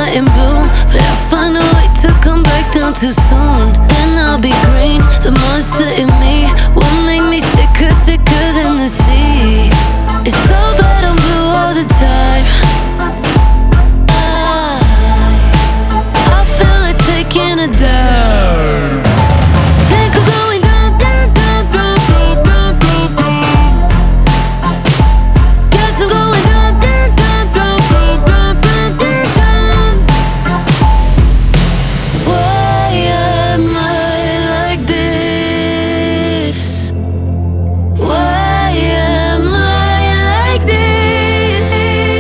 not in bloom, but I'll find a way to come back down too soon. Then I'll be green, the monster in me will make me sicker, sicker than the sea. It's so bad I'm blue all the time. I feel like taking a dive. Think I'm going down, down, down, down, down, down, down, down. Guess I'm going down, down, down, down, down, down, down, down. Why am I like this? Why am I like this?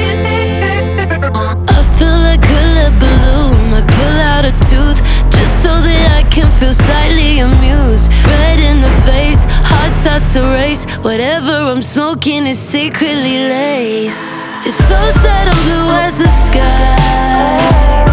I feel like a lead balloon. I pull out a tooth just so that I can feel slightly amused. Red in the face, heart starts to race. Whatever I'm smoking is secretly laced. It's so sad I'm blue as the sky.